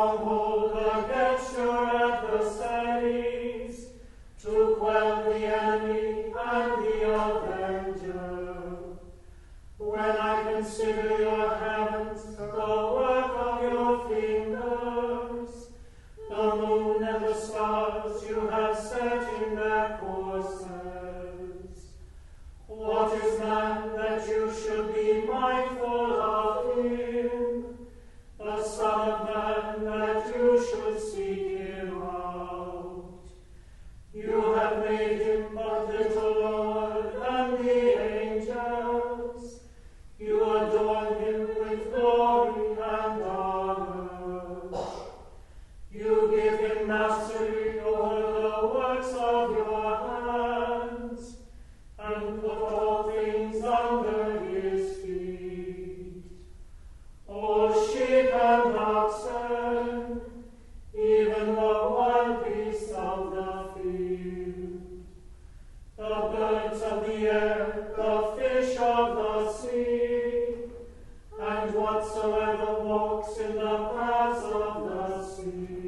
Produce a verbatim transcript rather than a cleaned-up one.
stronghold against your adversaries, to quell the enemy and the avenger. When I consider your heavens, the work of your fingers, the moon and the stars you have set in their courses. What is man that you should be mindful of him, the Son of Man that you should seek him out? You have made him but little lower than the angels. You adorn him with glory and honor. You give him mastery over the works of your hands, and put all things under his feet. O sheep and oxen, even the wild beasts of the field, the birds of the air, the fish of the sea, and whatsoever walks in the paths of the sea.